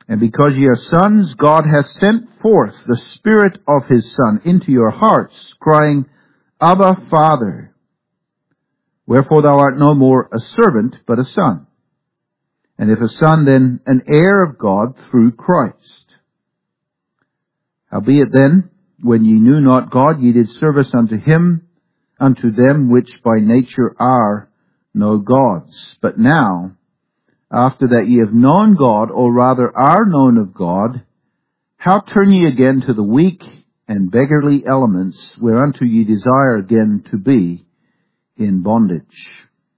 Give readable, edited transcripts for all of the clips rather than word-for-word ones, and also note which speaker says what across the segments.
Speaker 1: And because ye are sons, God hath sent forth the Spirit of his Son into your hearts, crying, Abba, Father. Wherefore thou art no more a servant, but a son. And if a son, then an heir of God through Christ. Howbeit then, when ye knew not God, ye did service unto them which by nature are no gods. But now, after that ye have known God, or rather are known of God, how turn ye again to the weak and beggarly elements, whereunto ye desire again to be in bondage?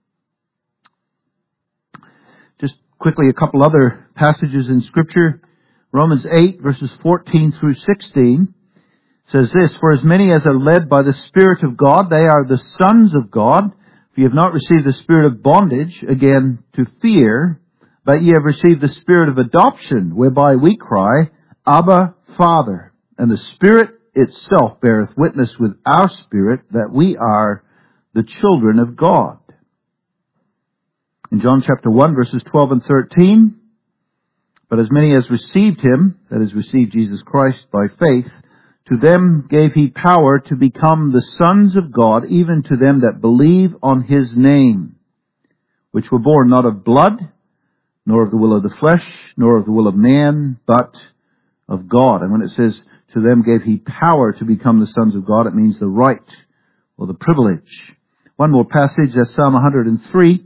Speaker 1: Just quickly, a couple other passages in Scripture. Romans 8, verses 14 through 16 says this, For as many as are led by the Spirit of God, they are the sons of God. For ye have not received the spirit of bondage, again to fear, but ye have received the Spirit of adoption, whereby we cry, Abba, Father. And the Spirit itself beareth witness with our spirit that we are the children of God. In John chapter 1, verses 12 and 13, But as many as received him, that is, received Jesus Christ by faith, to them gave he power to become the sons of God, even to them that believe on his name, which were born not of blood, nor of the will of the flesh, nor of the will of man, but of God. And when it says, to them gave he power to become the sons of God, it means the right or the privilege. One more passage, that's Psalm 103,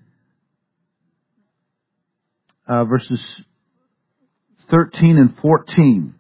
Speaker 1: verses 13 and 14.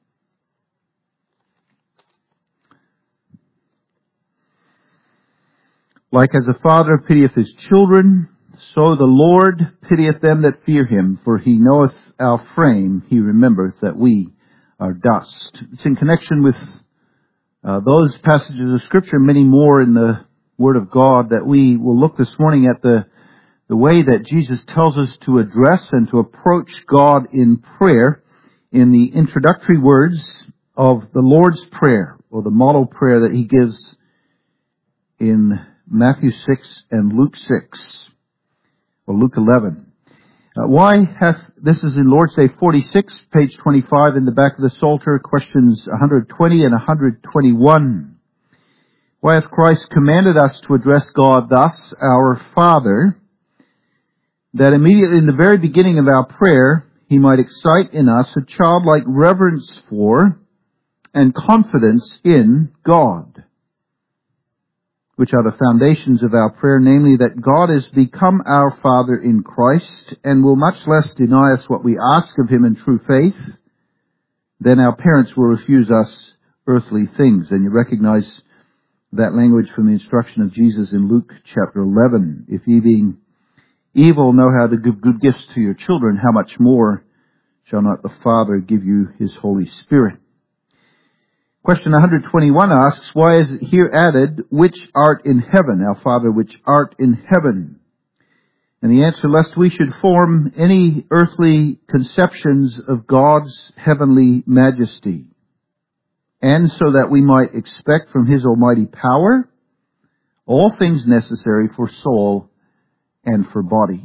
Speaker 1: Like as a father pitieth his children, so the Lord pitieth them that fear him, for he knoweth our frame, he remembereth that we are dust. It's in connection with those passages of Scripture, many more in the Word of God, that we will look this morning at the way that Jesus tells us to address and to approach God in prayer in the introductory words of the Lord's Prayer, or the model prayer that he gives in Matthew 6 and Luke 6, or Luke 11. This is in Lord's Day 46, page 25 in the back of the Psalter, questions 120 and 121. Why hath Christ commanded us to address God thus, our Father, that immediately in the very beginning of our prayer, he might excite in us a childlike reverence for and confidence in God, which are the foundations of our prayer, namely that God is become our Father in Christ and will much less deny us what we ask of him in true faith than our parents will refuse us earthly things. And you recognize that language from the instruction of Jesus in Luke chapter 11. If ye being evil know how to give good gifts to your children, how much more shall not the Father give you his Holy Spirit? Question 121 asks, why is it here added, which art in heaven, our Father which art in heaven? And the answer, lest we should form any earthly conceptions of God's heavenly majesty, and so that we might expect from his almighty power all things necessary for soul and for body.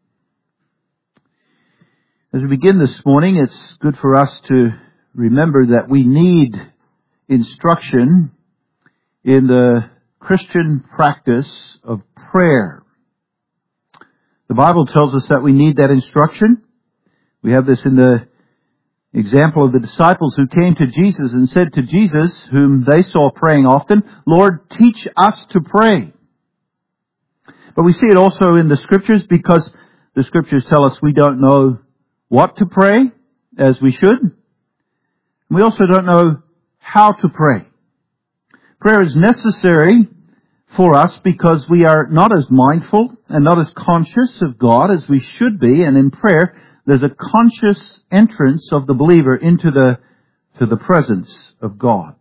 Speaker 1: As we begin this morning, it's good for us to remember that we need instruction in the Christian practice of prayer. The Bible tells us that we need that instruction. We have this in the example of the disciples who came to Jesus and said to Jesus, whom they saw praying often, Lord, teach us to pray. But we see it also in the Scriptures, because the Scriptures tell us we don't know what to pray as we should. We also don't know how to pray. Prayer is necessary for us because we are not as mindful and not as conscious of God as we should be. And in prayer, there's a conscious entrance of the believer into the presence of God.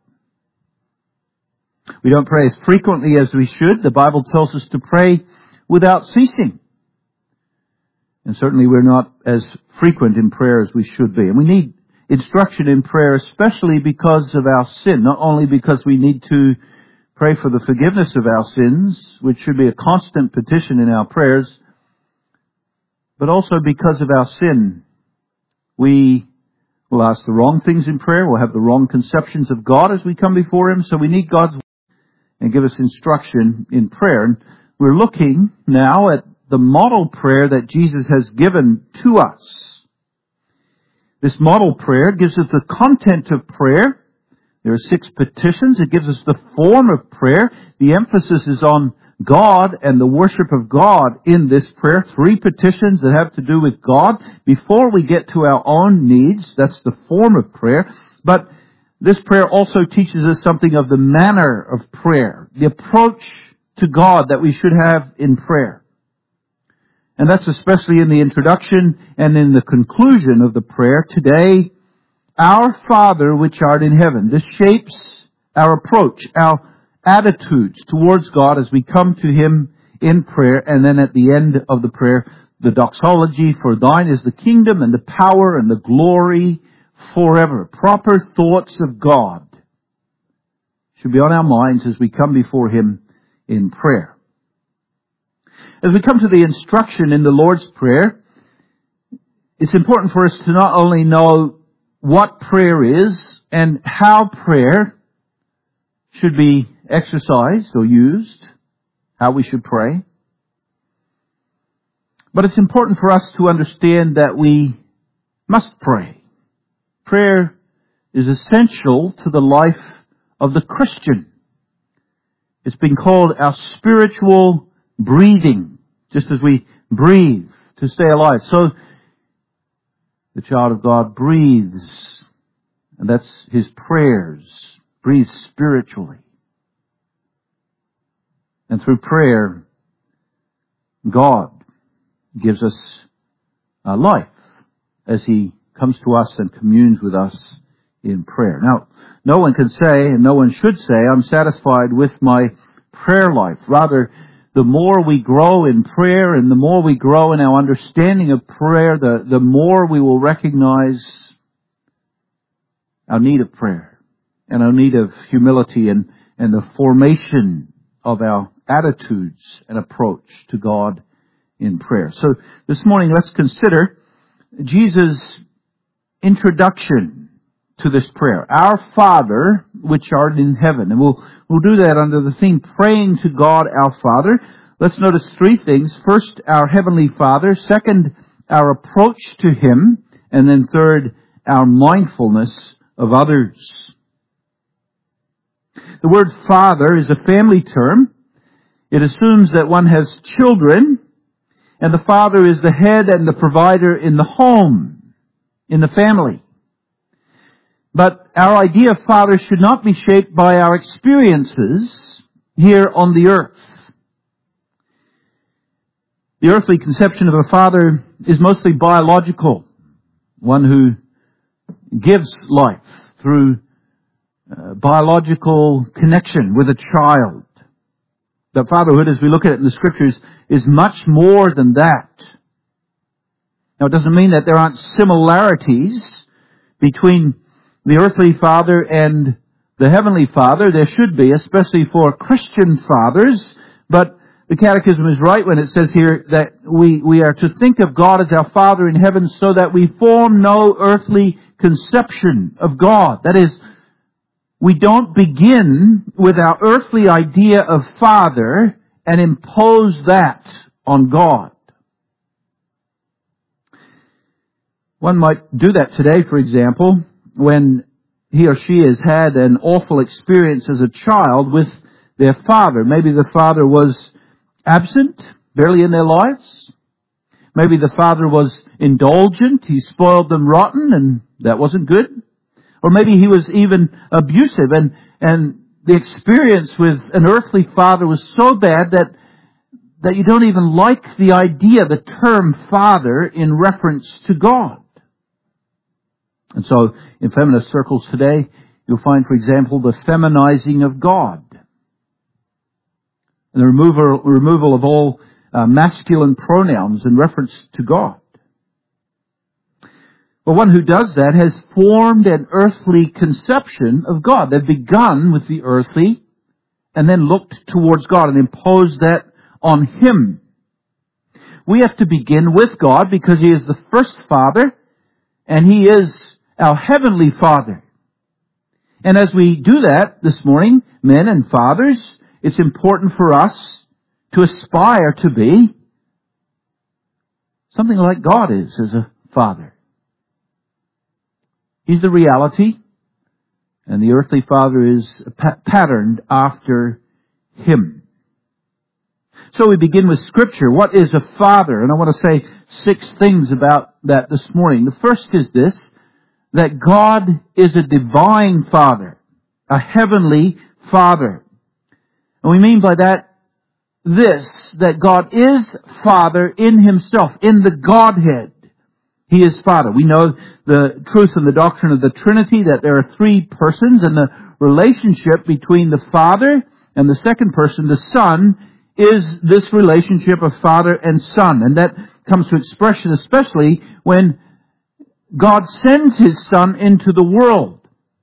Speaker 1: We don't pray as frequently as we should. The Bible tells us to pray without ceasing. And certainly we're not as frequent in prayer as we should be. And we need instruction in prayer, especially because of our sin. Not only because we need to pray for the forgiveness of our sins, which should be a constant petition in our prayers, but also because of our sin, We will ask the wrong things in prayer. We'll have the wrong conceptions of God as we come before Him. So we need God's word and give us instruction in prayer. And we're looking now at the model prayer that Jesus has given to us. This model prayer gives us the content of prayer. There are 6 petitions. It gives us the form of prayer. The emphasis is on God and the worship of God in this prayer. 3 petitions that have to do with God before we get to our own needs. That's the form of prayer. But this prayer also teaches us something of the manner of prayer, the approach to God that we should have in prayer. And that's especially in the introduction and in the conclusion of the prayer. Today, our Father which art in heaven. This shapes our approach, our attitudes towards God as we come to Him in prayer. And then at the end of the prayer, the doxology, for thine is the kingdom and the power and the glory forever. Proper thoughts of God should be on our minds as we come before Him in prayer. As we come to the instruction in the Lord's Prayer, it's important for us to not only know what prayer is and how prayer should be exercised or used, how we should pray, but it's important for us to understand that we must pray. Prayer is essential to the life of the Christian. It's been called our spiritual breathing, just as we breathe to stay alive. So the child of God breathes, and that's his prayers, breathes spiritually. And through prayer, God gives us life as He comes to us and communes with us in prayer. Now, no one can say, and no one should say, I'm satisfied with my prayer life. Rather, the more we grow in prayer and the more we grow in our understanding of prayer, the more we will recognize our need of prayer and our need of humility and the formation of our attitudes and approach to God in prayer. So this morning, let's consider Jesus' introduction to this prayer. Our Father, which art in heaven. And we'll do that under the theme, praying to God our Father. Let's notice 3 things. First, our Heavenly Father. Second, our approach to Him. And then third, our mindfulness of others. The word Father is a family term. It assumes that one has children, and the father is the head and the provider in the home, in the family. But our idea of father should not be shaped by our experiences here on the earth. The earthly conception of a father is mostly biological, one who gives life through biological connection with a child. But fatherhood, as we look at it in the Scriptures, is much more than that. Now, it doesn't mean that there aren't similarities between the earthly father and the heavenly Father. There should be, especially for Christian fathers. But the Catechism is right when it says here that we are to think of God as our Father in heaven so that we form no earthly conception of God. That is, we don't begin with our earthly idea of Father and impose that on God. One might do that today, for example, when he or she has had an awful experience as a child with their father. Maybe the father was absent, barely in their lives. Maybe the father was indulgent, he spoiled them rotten, and that wasn't good. Or maybe he was even abusive, and the experience with an earthly father was so bad that you don't even like the idea, the term father, in reference to God. And so, in feminist circles today, you'll find, for example, the feminizing of God. And the removal of all masculine pronouns in reference to God. But one who does that has formed an earthly conception of God. They've begun with the earthly and then looked towards God and imposed that on Him. We have to begin with God because He is the first Father and He is our Heavenly Father. And as we do that this morning, men and fathers, it's important for us to aspire to be something like God is as a Father. He's the reality, and the earthly father is patterned after Him. So we begin with Scripture. What is a father? And I want to say 6 things about that this morning. The first is this, that God is a divine Father, a heavenly Father. And we mean by that this, that God is Father in Himself, in the Godhead. He is Father. We know the truth and the doctrine of the Trinity, that there are 3 persons, and the relationship between the Father and the second person, the Son, is this relationship of Father and Son. And that comes to expression especially when God sends His Son into the world.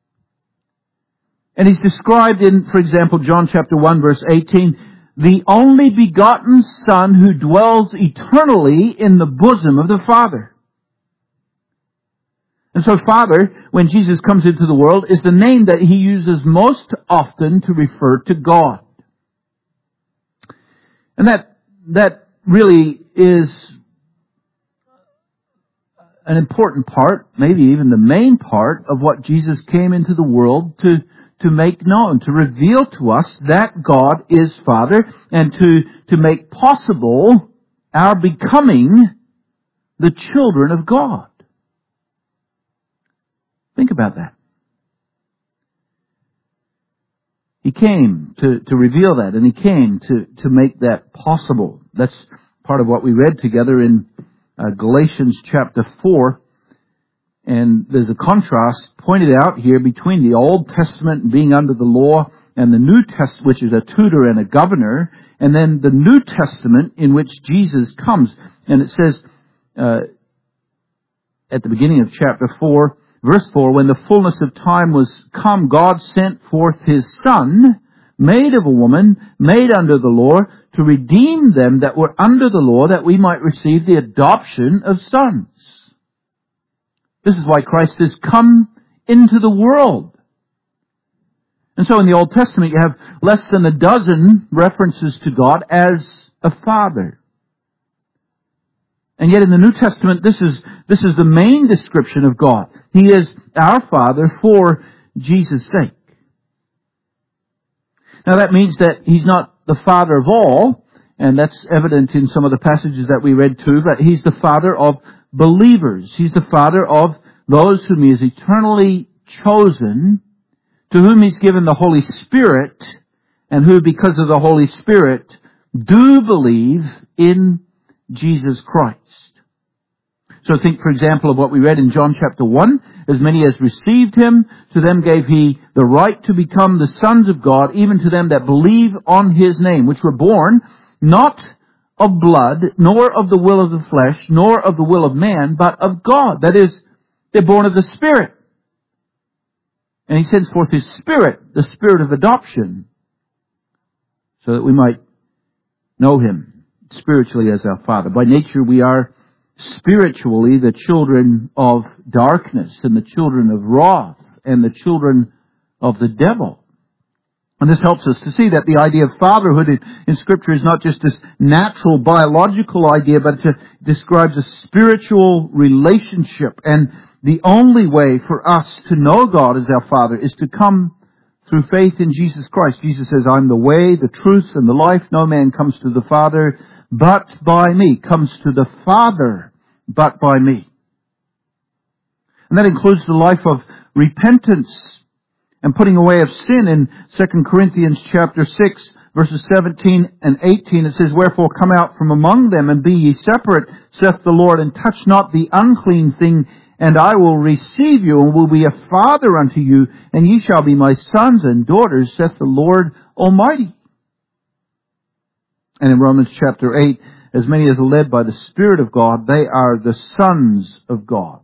Speaker 1: And He's described in, for example, John chapter 1 verse 18, the only begotten Son who dwells eternally in the bosom of the Father. And so Father, when Jesus comes into the world, is the name that He uses most often to refer to God. And that really is an important part, maybe even the main part of what Jesus came into the world to make known, to reveal to us that God is Father, and to make possible our becoming the children of God. Think about that. He came to reveal that, and He came to make that possible. That's part of what we read together in Galatians chapter 4. And there's a contrast pointed out here between the Old Testament being under the law and the New Testament, which is a tutor and a governor, and then the New Testament in which Jesus comes. And it says at the beginning of chapter 4, verse 4, when the fullness of time was come, God sent forth His Son, made of a woman, made under the law, to redeem them that were under the law, that we might receive the adoption of sons. This is why Christ has come into the world. And so in the Old Testament you have less than a dozen references to God as a Father. And yet in the New Testament this is the main description of God. He is our Father for Jesus' sake. Now that means that He's not the Father of all, and that's evident in some of the passages that we read too, but He's the Father of believers. He's the Father of those whom He has eternally chosen, to whom He's given the Holy Spirit, and who because of the Holy Spirit do believe in Jesus Christ. So think, for example, of what we read in John chapter 1. As many as received Him, to them gave He the right to become the sons of God, even to them that believe on His name, which were born not of blood, nor of the will of the flesh, nor of the will of man, but of God. That is, they're born of the Spirit. And He sends forth His Spirit, the Spirit of adoption, so that we might know Him spiritually as our Father. By nature we are spiritually the children of darkness, and the children of wrath, and the children of the devil. And this helps us to see that the idea of fatherhood in Scripture is not just this natural biological idea, but it describes a spiritual relationship. And the only way for us to know God as our Father is to come through faith in Jesus Christ. Jesus says, I'm the way, the truth, and the life. No man comes to the Father but by me. Comes to the Father but by me. And that includes the life of repentance and putting away of sin. In 2 Corinthians chapter 6, verses 17 and 18, it says, Wherefore come out from among them, and be ye separate, saith the Lord, and touch not the unclean thing, and I will receive you, and will be a father unto you, and ye shall be my sons and daughters, saith the Lord Almighty. And in Romans chapter 8, as many as are led by the Spirit of God, they are the sons of God.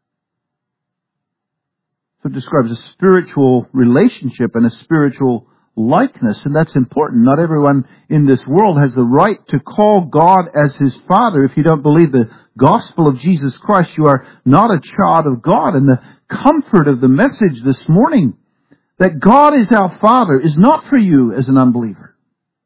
Speaker 1: So it describes a spiritual relationship and a spiritual likeness, and that's important. Not everyone in this world has the right to call God as his Father. If you don't believe the gospel of Jesus Christ, you are not a child of God. And the comfort of the message this morning, that God is our Father, is not for you as an unbeliever.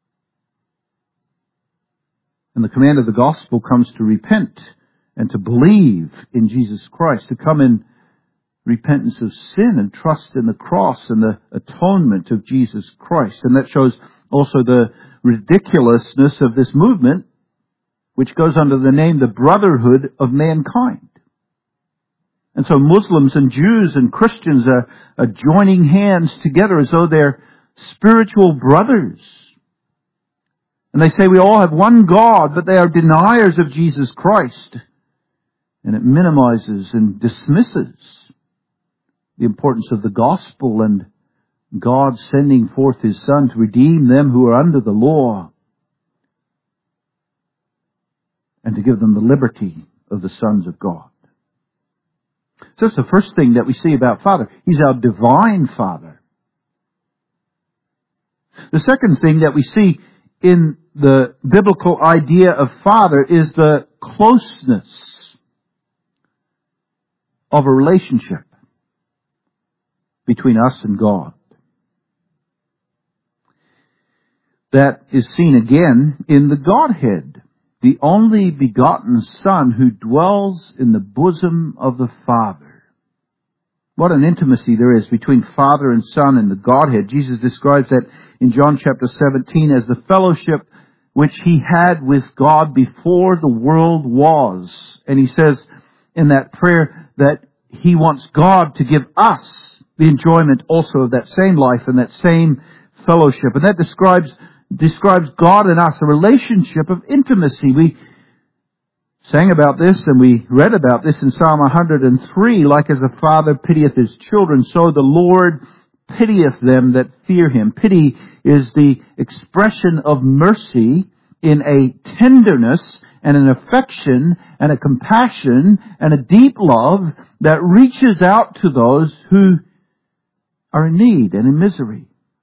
Speaker 1: And the command of the gospel comes to repent and to believe in Jesus Christ, to come in repentance of sin and trust in the cross and the atonement of Jesus Christ. And that shows also the ridiculousness of this movement, which goes under the name the Brotherhood of Mankind. And so Muslims and Jews and Christians are joining hands together as though they're spiritual brothers. And they say we all have one God, but they are deniers of Jesus Christ. And it minimizes and dismisses the importance of the gospel and God sending forth his Son to redeem them who are under the law and to give them the liberty of the sons of God. So that's the first thing that we see about Father. He's our divine Father. The second thing that we see in the biblical idea of Father is the closeness of a relationship between us and God. That is seen again in the Godhead, the only begotten Son who dwells in the bosom of the Father. What an intimacy there is between Father and Son in the Godhead. Jesus describes that in John chapter 17 as the fellowship which he had with God before the world was. And he says in that prayer that he wants God to give us the enjoyment also of that same life and that same fellowship. And that describes God and us, a relationship of intimacy. We sang about this and we read about this in Psalm 103. Like as a father pitieth his children, so the Lord pitieth them that fear him. Pity is the expression of mercy in a tenderness and an affection and a compassion and a deep love that reaches out to those who are in need and in misery.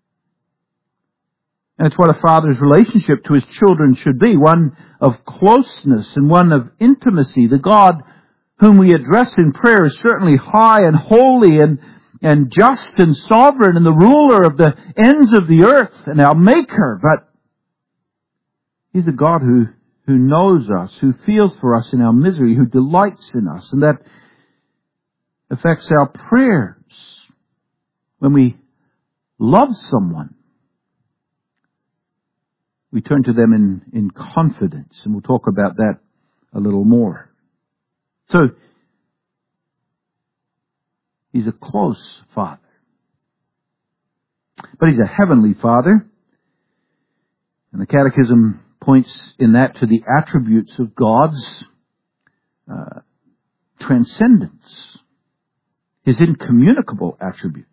Speaker 1: And it's what a father's relationship to his children should be, one of closeness and one of intimacy. The God whom we address in prayer is certainly high and holy and just and sovereign and the ruler of the ends of the earth and our maker, but he's a God who knows us, who feels for us in our misery, who delights in us, and that affects our prayers. When we love someone, we turn to them in confidence, and we'll talk about that a little more. So, he's a close Father. But he's a heavenly Father. And the Catechism points in that to the attributes of God's transcendence, his incommunicable attributes.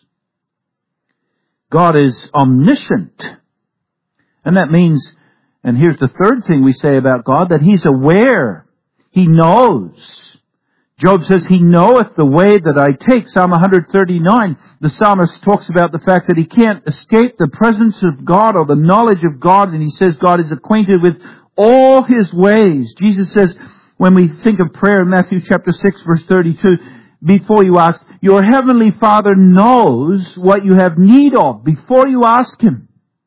Speaker 1: God is omniscient. And that means, and here's the third thing we say about God, that he's aware. He knows. Job says, he knoweth the way that I take. Psalm 139, the psalmist talks about the fact that he can't escape the presence of God or the knowledge of God. And he says God is acquainted with all his ways. Jesus says, when we think of prayer in Matthew chapter 6, verse 32, before you ask, your heavenly Father knows what you have need of before you ask him.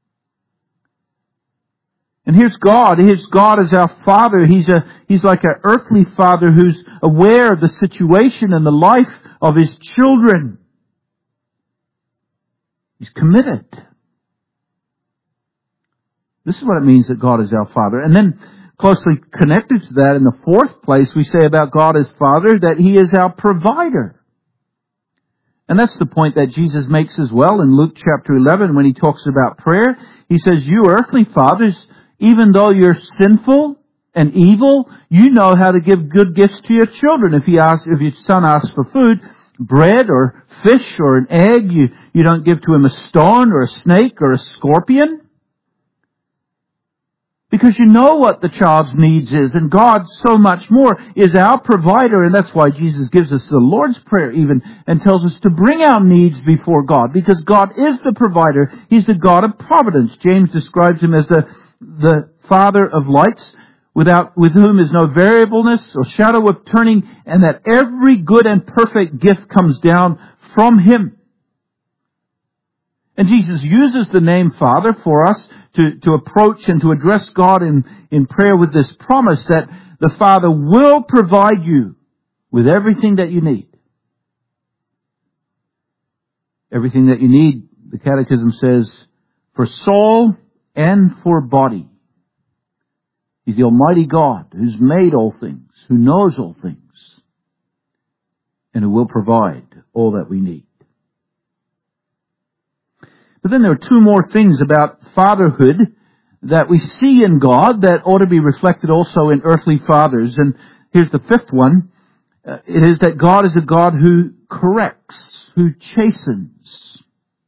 Speaker 1: And here's God. Here's God as our Father. He's like an earthly father who's aware of the situation and the life of his children. He's committed. This is what it means that God is our Father. And then closely connected to that, in the fourth place, we say about God as Father that he is our provider. And that's the point that Jesus makes as well in Luke chapter 11 when he talks about prayer. He says, you earthly fathers, even though you're sinful and evil, you know how to give good gifts to your children. If your son asks for food, bread or fish or an egg, you don't give to him a stone or a snake or a scorpion. Because you know what the child's needs is, and God so much more is our provider, and that's why Jesus gives us the Lord's Prayer even, and tells us to bring our needs before God, because God is the provider. He's the God of providence. James describes Him as the Father of lights, with whom is no variableness or shadow of turning, and that every good and perfect gift comes down from Him. And Jesus uses the name Father for us to approach and to address God in prayer with this promise that the Father will provide you with everything that you need. Everything that you need, the Catechism says, for soul and for body. He's the Almighty God who's made all things, who knows all things, and who will provide all that we need. But then there are two more things about fatherhood that we see in God that ought to be reflected also in earthly fathers. And here's the fifth one. It is that God is a God who corrects, who chastens.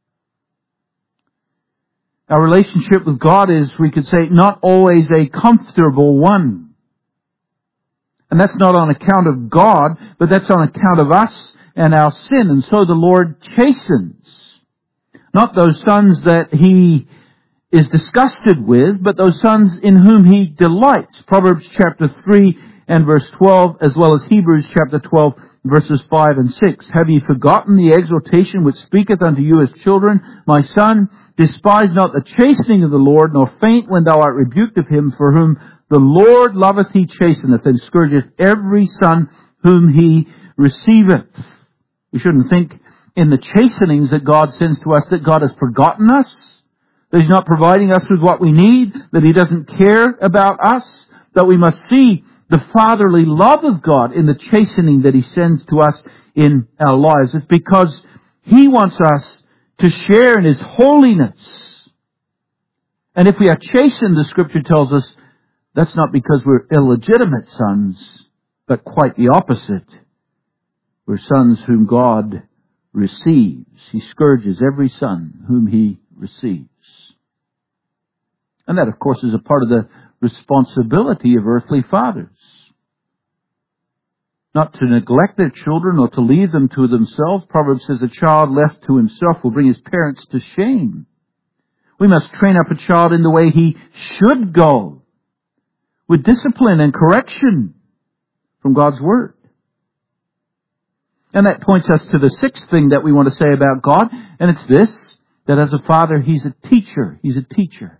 Speaker 1: Our relationship with God is, we could say, not always a comfortable one. And that's not on account of God, but that's on account of us and our sin. And so the Lord chastens. Not those sons that He is disgusted with, but those sons in whom He delights. Proverbs chapter 3 and verse 12, as well as Hebrews chapter 12, verses 5 and 6. Have ye forgotten the exhortation which speaketh unto you as children? My son, despise not the chastening of the Lord, nor faint when thou art rebuked of Him, for whom the Lord loveth He chasteneth, and scourgeth every son whom He receiveth. We shouldn't think in the chastenings that God sends to us that God has forgotten us, that He's not providing us with what we need, that He doesn't care about us, that we must see the fatherly love of God in the chastening that He sends to us in our lives. It's because He wants us to share in His holiness. And if we are chastened, the Scripture tells us, that's not because we're illegitimate sons, but quite the opposite. We're sons whom God receives. He scourges every son whom He receives. And that, of course, is a part of the responsibility of earthly fathers. Not to neglect their children or to leave them to themselves. Proverbs says a child left to himself will bring his parents to shame. We must train up a child in the way he should go, with discipline and correction from God's Word. And that points us to the sixth thing that we want to say about God, and it's this, that as a father, He's a teacher. He's a teacher.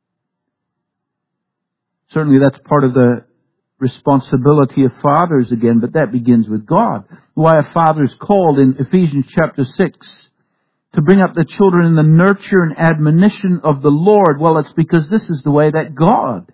Speaker 1: Certainly that's part of the responsibility of fathers again, but that begins with God. Why a father is called in Ephesians chapter 6 to bring up the children in the nurture and admonition of the Lord. Well, it's because this is the way that God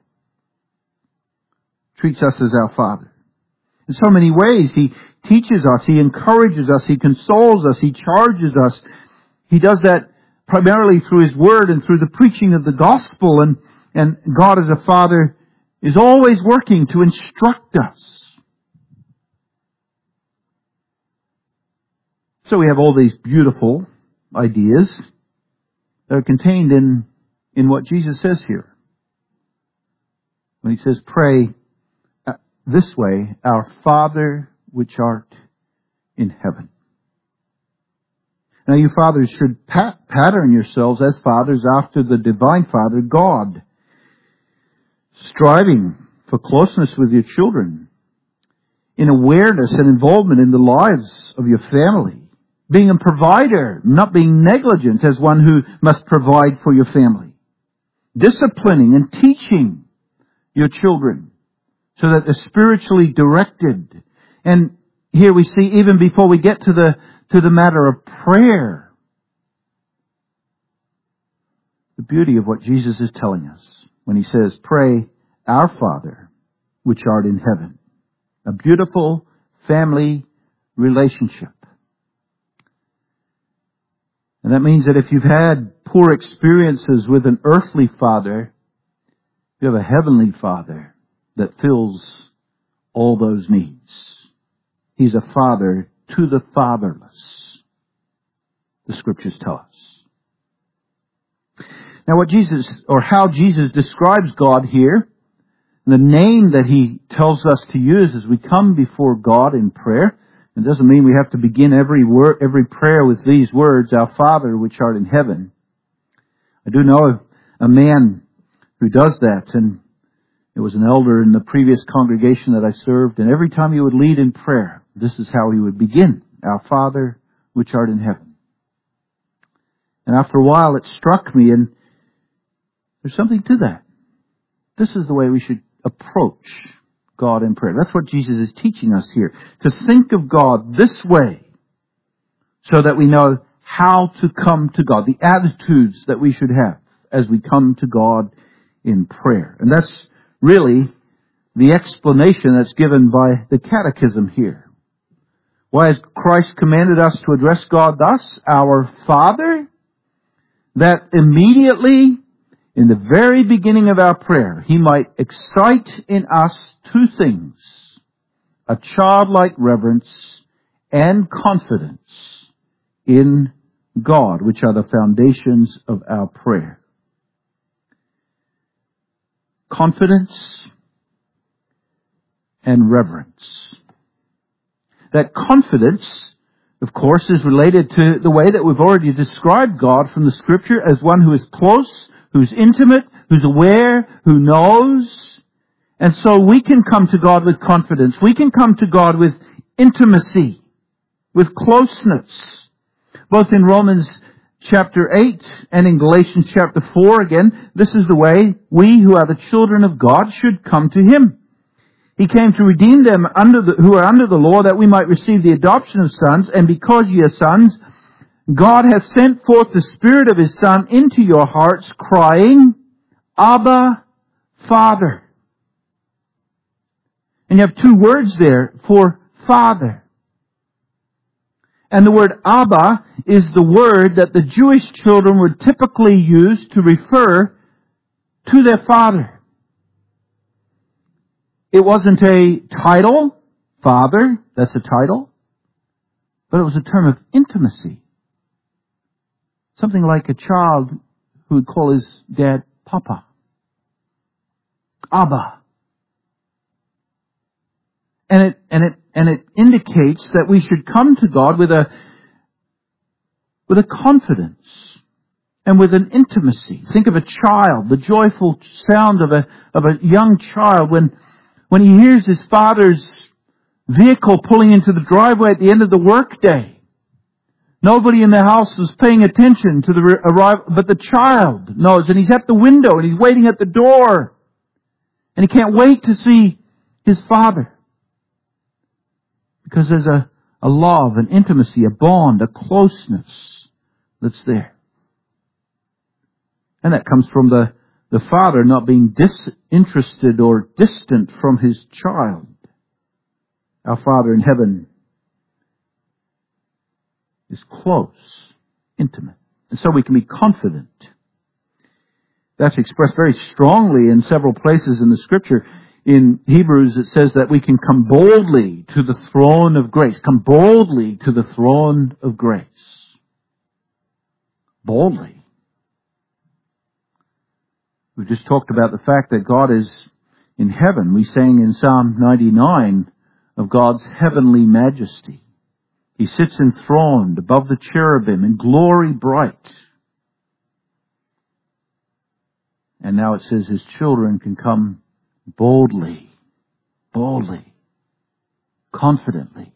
Speaker 1: treats us as our Father. In so many ways, He teaches us, He encourages us, He consoles us, He charges us. He does that primarily through His Word and through the preaching of the gospel. And God as a Father is always working to instruct us. So we have all these beautiful ideas that are contained in what Jesus says here. When He says, pray this way, our Father which art in heaven. Now you fathers should pattern yourselves as fathers after the divine Father, God, striving for closeness with your children, in awareness and involvement in the lives of your family, being a provider, not being negligent as one who must provide for your family, disciplining and teaching your children so that they're spiritually directed. And here we see, even before we get to the matter of prayer, the beauty of what Jesus is telling us when He says, pray, our Father, which art in heaven. A beautiful family relationship. And that means that if you've had poor experiences with an earthly father, you have a heavenly Father that fills all those needs. He's a father to the fatherless, the Scriptures tell us. Now what Jesus, or how Jesus describes God here, the name that He tells us to use as we come before God in prayer, it doesn't mean we have to begin every prayer with these words, Our Father which art in heaven. I do know a man who does that, and it was an elder in the previous congregation that I served, and every time he would lead in prayer, this is how he would begin, Our Father which art in heaven. And after a while it struck me, and there's something to that. This is the way we should approach God in prayer. That's what Jesus is teaching us here. To think of God this way so that we know how to come to God. The attitudes that we should have as we come to God in prayer. And that's really the explanation that's given by the Catechism here. Why has Christ commanded us to address God thus, Our Father? That immediately, in the very beginning of our prayer, He might excite in us two things: a childlike reverence and confidence in God, which are the foundations of our prayer. Confidence and reverence. That confidence, of course, is related to the way that we've already described God from the Scripture as one who is close, who's intimate, who's aware, who knows. And so we can come to God with confidence. We can come to God with intimacy, with closeness. Both in Romans chapter 8 and in Galatians chapter 4, again, this is the way we who are the children of God should come to Him. He came to redeem them who are under the law, that we might receive the adoption of sons. And because ye are sons, God hath sent forth the Spirit of His Son into your hearts, crying, Abba, Father. And you have two words there for Father. And the word Abba is the word that the Jewish children would typically use to refer to their father. It wasn't a title, Father, that's a title, but it was a term of intimacy. Something like a child who would call his dad Papa. Abba. And it indicates that we should come to God with a confidence and with an intimacy. Think of a child, the joyful sound of a young child when he hears his father's vehicle pulling into the driveway at the end of the workday. Nobody in the house is paying attention to the arrival, but the child knows, and he's at the window and he's waiting at the door. And he can't wait to see his father. Because there's a love, an intimacy, a bond, a closeness that's there. And that comes from the father not being disinterested or distant from his child. Our Father in heaven is close, intimate. And so we can be confident. That's expressed very strongly in several places in the Scripture. In Hebrews it says that we can come boldly to the throne of grace. Come boldly to the throne of grace. Boldly. We just talked about the fact that God is in heaven. We sang in Psalm 99 of God's heavenly majesty. He sits enthroned above the cherubim in glory bright. And now it says His children can come boldly, confidently.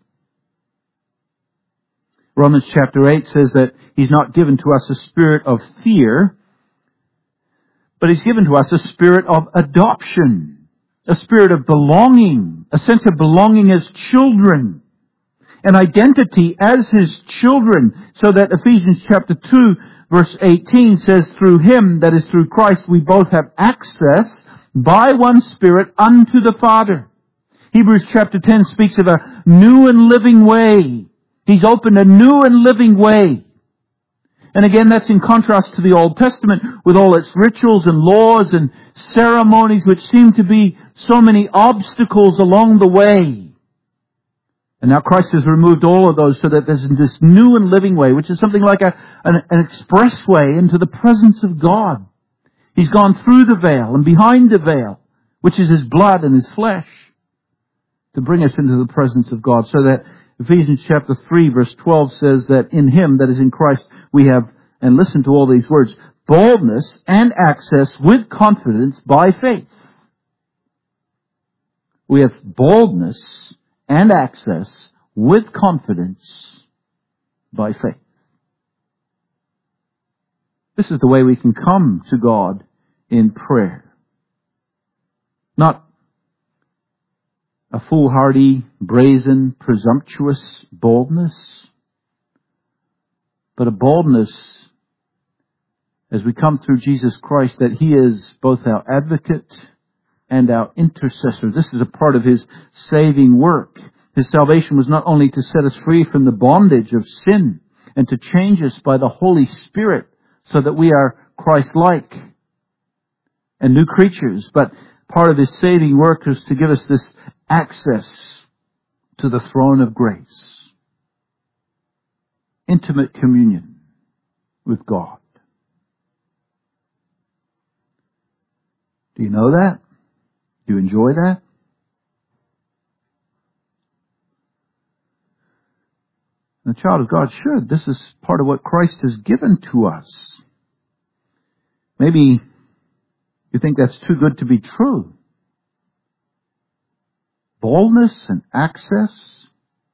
Speaker 1: Romans chapter 8 says that He's not given to us a spirit of fear, but He's given to us a spirit of adoption, a spirit of belonging, a sense of belonging as children, an identity as His children, so that Ephesians chapter 2 verse 18 says, through Him, that is through Christ, we both have access by one Spirit unto the Father. Hebrews chapter 10 speaks of a new and living way. He's opened a new and living way. And again, that's in contrast to the Old Testament with all its rituals and laws and ceremonies which seem to be so many obstacles along the way. And now Christ has removed all of those so that there's this new and living way, which is something like an expressway into the presence of God. He's gone through the veil and behind the veil, which is His blood and His flesh, to bring us into the presence of God. So that Ephesians chapter 3 verse 12 says that in Him, that is in Christ, we have, and listen to all these words, boldness and access with confidence by faith. We have boldness and access with confidence by faith. This is the way we can come to God in prayer. Not a foolhardy, brazen, presumptuous boldness, but a boldness as we come through Jesus Christ that He is both our advocate and our intercessor. This is a part of His saving work. His salvation was not only to set us free from the bondage of sin and to change us by the Holy Spirit so that we are Christ-like and new creatures, but part of His saving work is to give us this access to the throne of grace. Intimate communion with God. Do you know that? Do you enjoy that? The child of God should. This is part of what Christ has given to us. Maybe you think that's too good to be true. Boldness and access.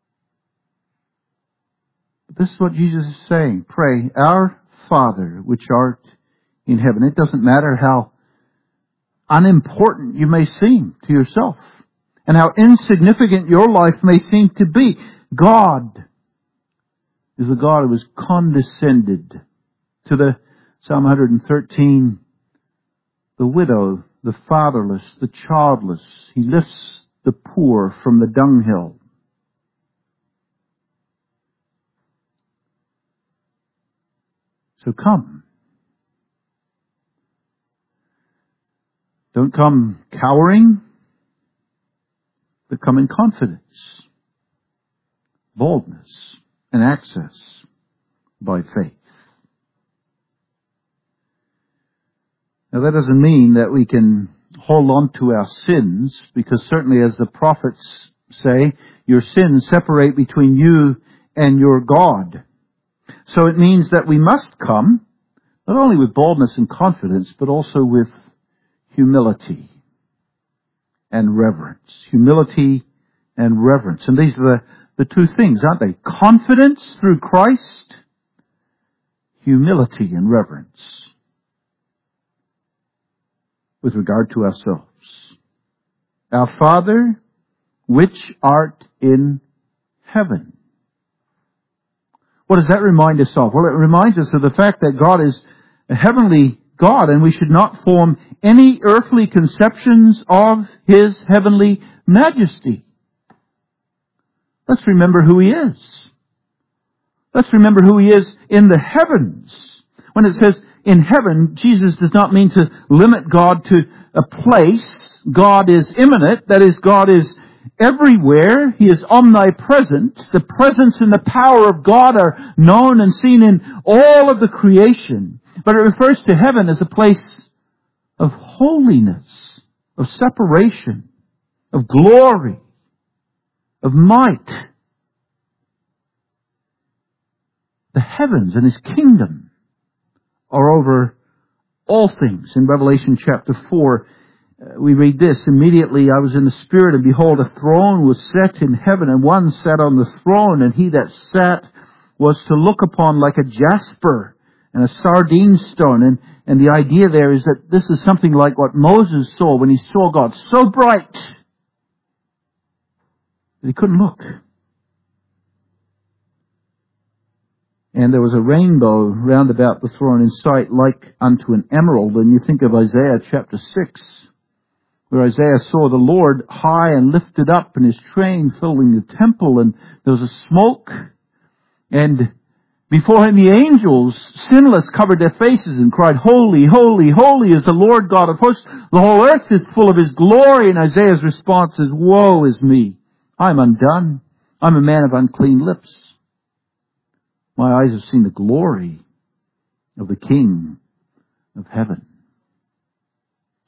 Speaker 1: But this is what Jesus is saying. Pray, Our Father, which art in heaven. It doesn't matter how unimportant you may seem to yourself and how insignificant your life may seem to be. God is the God who has condescended to the Psalm 113, the widow, the fatherless, the childless. He lifts the poor from the dunghill. So come. Don't come cowering, but come in confidence, boldness, and access by faith. Now that doesn't mean that we can hold on to our sins, because certainly as the prophets say, your sins separate between you and your God. So it means that we must come, not only with boldness and confidence, but also with humility and reverence. Humility and reverence. And these are the two things, aren't they? Confidence through Christ, humility and reverence with regard to ourselves. Our Father, which art in heaven. What does that remind us of? Well, it reminds us of the fact that God is a heavenly God, and we should not form any earthly conceptions of His heavenly majesty. Let's remember who He is. Let's remember who He is in the heavens. When it says in heaven, Jesus does not mean to limit God to a place. God is immanent. That is, God is everywhere. He is omnipresent. The presence and the power of God are known and seen in all of the creation. But it refers to heaven as a place of holiness, of separation, of glory, of might. The heavens and His kingdom are over all things. In Revelation chapter 4, we read this, immediately I was in the Spirit, and behold, a throne was set in heaven, and one sat on the throne, and he that sat was to look upon like a jasper and a sardine stone. And the idea there is that this is something like what Moses saw when he saw God, so bright that he couldn't look. And there was a rainbow round about the throne in sight like unto an emerald. And you think of Isaiah chapter 6, where Isaiah saw the Lord high and lifted up, and His train filling the temple, and there was a smoke. And before Him the angels, sinless, covered their faces and cried, Holy, holy, holy is the Lord God of hosts. The whole earth is full of His glory. And Isaiah's response is, Woe is me. I'm undone. I'm a man of unclean lips. My eyes have seen the glory of the King of heaven.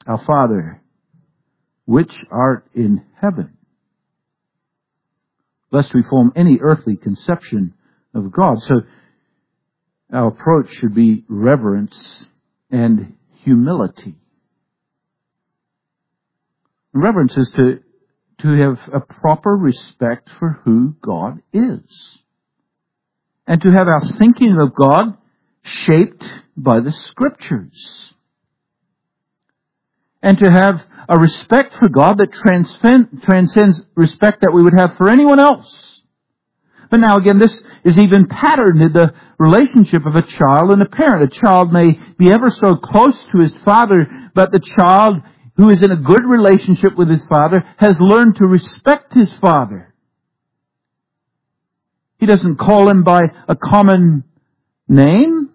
Speaker 1: Our Father, which art in heaven. Lest we form any earthly conception of God. So our approach should be reverence and humility. Reverence is to have a proper respect for who God is. And to have our thinking of God shaped by the Scriptures. And to have a respect for God that transcends respect that we would have for anyone else. But now again, this is even patterned in the relationship of a child and a parent. A child may be ever so close to his father, but the child who is in a good relationship with his father has learned to respect his father. He doesn't call him by a common name,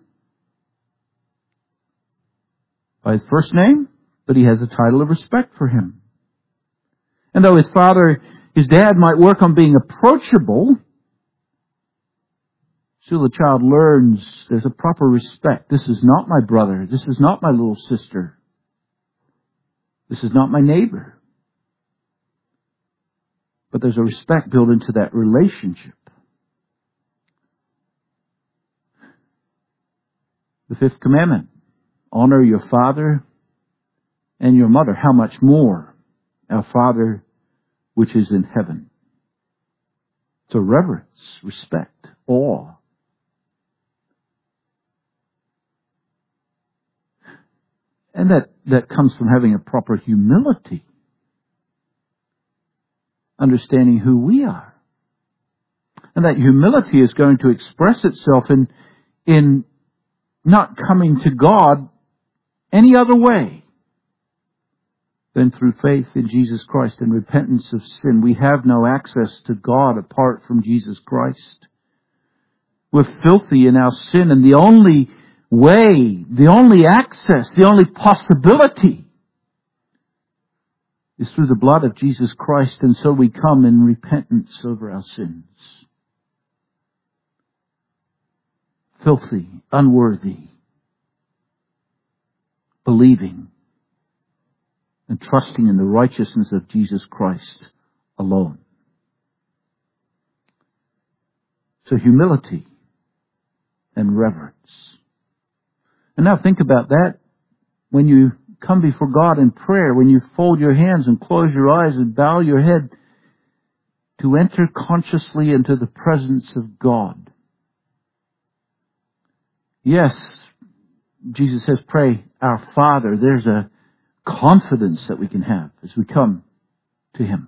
Speaker 1: by his first name, but he has a title of respect for him. And though his dad might work on being approachable, still the child learns there's a proper respect. This is not my brother. This is not my little sister. This is not my neighbor. But there's a respect built into that relationship. The fifth commandment, honor your father and your mother. How much more our Father which is in heaven. So reverence, respect, awe. And that comes from having a proper humility. Understanding who we are. And that humility is going to express itself in not coming to God any other way than through faith in Jesus Christ and repentance of sin. We have no access to God apart from Jesus Christ. We're filthy in our sin, and the only way, the only access, the only possibility is through the blood of Jesus Christ, and so we come in repentance over our sins. Filthy, unworthy, believing and trusting in the righteousness of Jesus Christ alone. So humility and reverence. And now think about that when you come before God in prayer, when you fold your hands and close your eyes and bow your head to enter consciously into the presence of God. Yes, Jesus says, pray our Father. There's a confidence that we can have as we come to Him.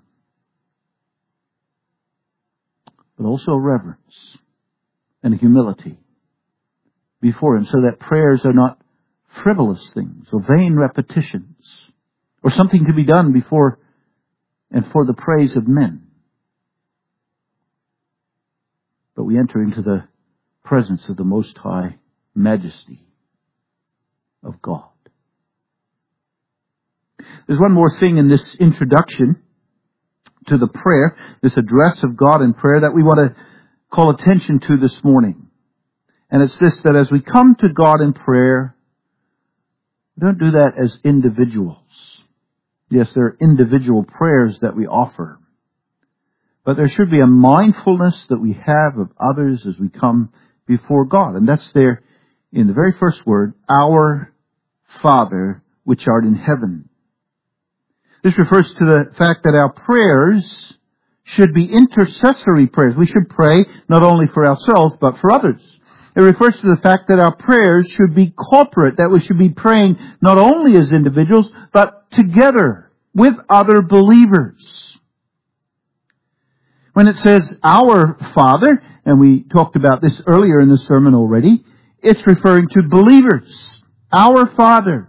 Speaker 1: But also reverence and humility before Him, so that prayers are not frivolous things or vain repetitions or something to be done before and for the praise of men. But we enter into the presence of the Most High Majesty of God. There's one more thing in this introduction to the prayer, this address of God in prayer, that we want to call attention to this morning. And it's this, that as we come to God in prayer, we don't do that as individuals. Yes, there are individual prayers that we offer. But there should be a mindfulness that we have of others as we come before God. And that's there in the very first word, our Father which art in heaven. This refers to the fact that our prayers should be intercessory prayers. We should pray not only for ourselves, but for others. It refers to the fact that our prayers should be corporate, that we should be praying not only as individuals, but together with other believers. When it says our Father, and we talked about this earlier in the sermon already, it's referring to believers. Our Father.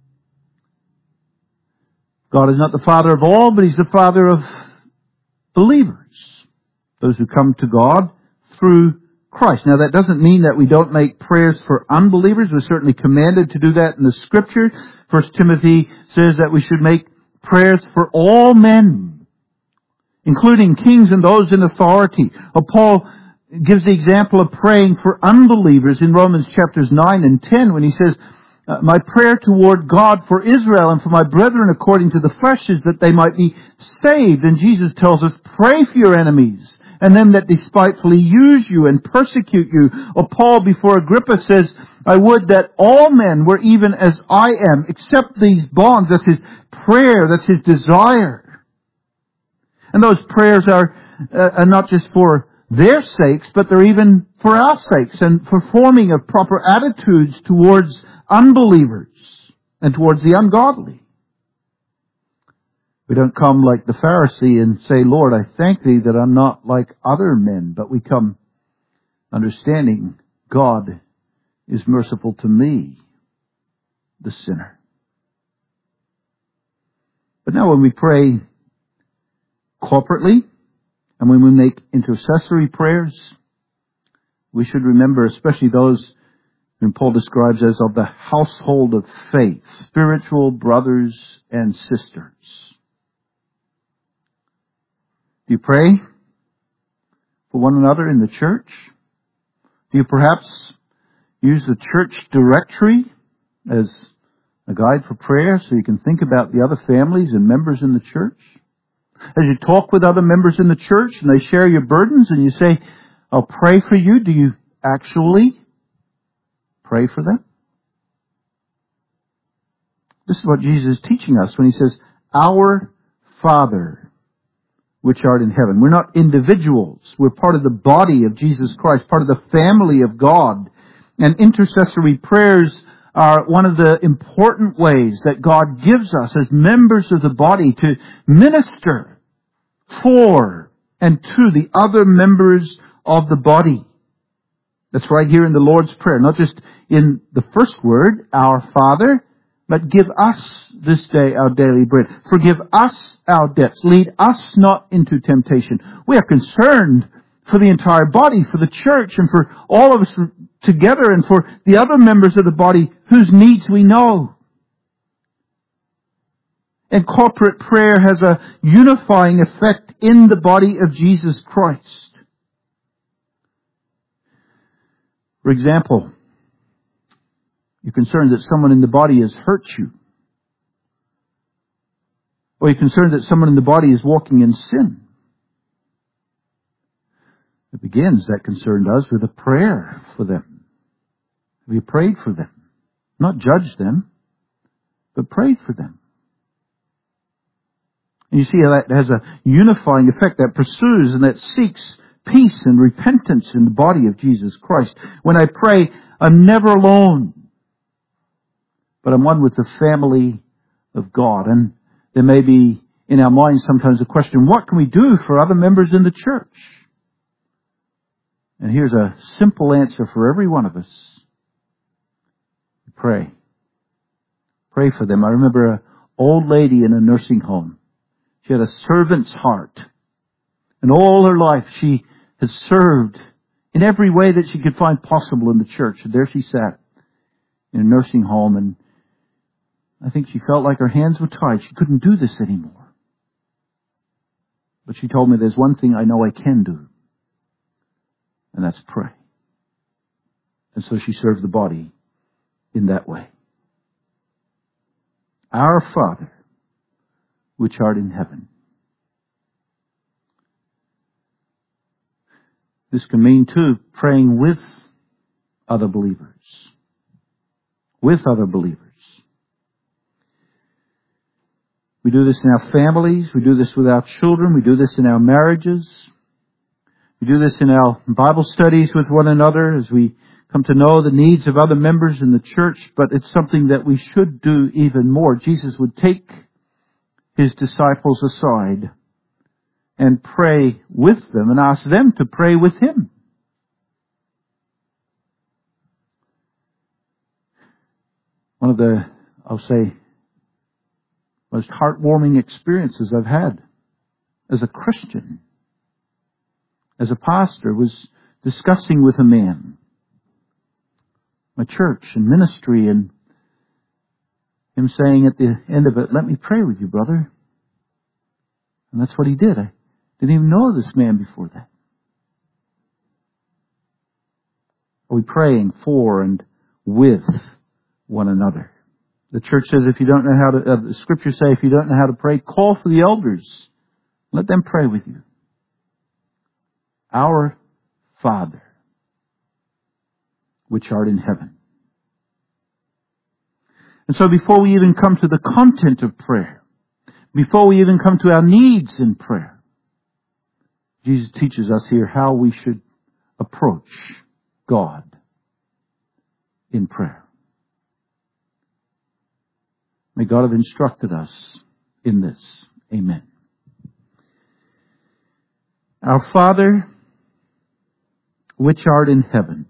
Speaker 1: God is not the Father of all, but He's the Father of believers. Those who come to God through Christ. Now that doesn't mean that we don't make prayers for unbelievers. We're certainly commanded to do that in the Scripture. 1 Timothy says that we should make prayers for all men, including kings and those in authority. Paul gives the example of praying for unbelievers in Romans chapters 9 and 10 when he says, My prayer toward God for Israel and for my brethren according to the flesh is that they might be saved. And Jesus tells us, pray for your enemies and them that despitefully use you and persecute you. Or Paul before Agrippa says, I would that all men were even as I am, except these bonds. That's his prayer. That's his desire. And those prayers are not just for their sakes, but they're even for our sakes and for forming of proper attitudes towards unbelievers and towards the ungodly. We don't come like the Pharisee and say, Lord, I thank thee that I'm not like other men, but we come understanding God is merciful to me, the sinner. But now when we pray corporately, and when we make intercessory prayers, we should remember, especially those whom Paul describes as of the household of faith, spiritual brothers and sisters. Do you pray for one another in the church? Do you perhaps use the church directory as a guide for prayer so you can think about the other families and members in the church? As you talk with other members in the church and they share your burdens and you say, I'll pray for you, do you actually pray for them? This is what Jesus is teaching us when he says, Our Father, which art in heaven. We're not individuals. We're part of the body of Jesus Christ, part of the family of God. And intercessory prayers are one of the important ways that God gives us as members of the body to minister for and to the other members of the body. That's right here in the Lord's Prayer, not just in the first word, our Father, but give us this day our daily bread. Forgive us our debts. Lead us not into temptation. We are concerned for the entire body, for the church, and for all of us together, and for the other members of the body whose needs we know. And corporate prayer has a unifying effect in the body of Jesus Christ. For example, you're concerned that someone in the body has hurt you. Or you're concerned that someone in the body is walking in sin. It begins, that concern does, with a prayer for them. Have you prayed for them? Not judged them, but prayed for them. And you see how that has a unifying effect that pursues and that seeks peace and repentance in the body of Jesus Christ. When I pray, I'm never alone, but I'm one with the family of God. And there may be in our minds sometimes a question, what can we do for other members in the church? And here's a simple answer for every one of us. Pray. Pray for them. I remember an old lady in a nursing home. She had a servant's heart. And all her life she had served in every way that she could find possible in the church. And there she sat in a nursing home, and I think she felt like her hands were tied. She couldn't do this anymore. But she told me, there's one thing I know I can do, and that's pray. And so she served the body in that way. Our Father, which art in heaven. This can mean, too, praying with other believers. With other believers. We do this in our families. We do this with our children. We do this in our marriages. We do this in our Bible studies with one another as we come to know the needs of other members in the church. But it's something that we should do even more. Jesus would take his disciples aside and pray with them and ask them to pray with him. One of the, I'll say, most heartwarming experiences I've had as a Christian, as a pastor, was discussing with a man my church and ministry, and him saying at the end of it, let me pray with you, brother. And that's what he did. I didn't even know this man before that. Are we praying for and with one another. The church says if you don't know how to, the scriptures say if you don't know how to pray, call for the elders. Let them pray with you. Our Father, which art in heaven. And so before we even come to the content of prayer, before we even come to our needs in prayer, Jesus teaches us here how we should approach God in prayer. May God have instructed us in this. Amen. Our Father, which art in heaven.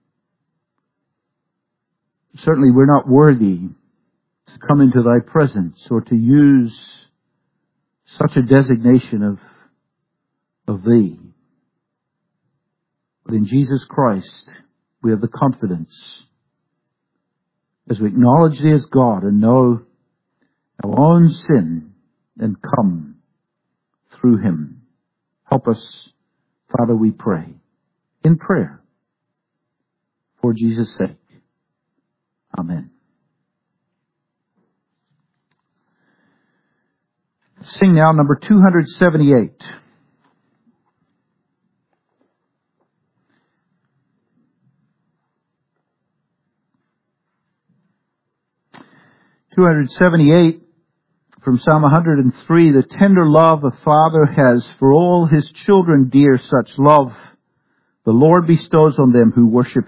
Speaker 1: Certainly we're not worthy to come into thy presence or to use such a designation of thee. But in Jesus Christ, we have the confidence as we acknowledge thee as God and know our own sin and come through him. Help us, Father, we pray, in prayer, for Jesus' sake. Amen. Sing now number 278. From Psalm 103, the tender love a father has for all his children dear, such love the Lord bestows on them who worship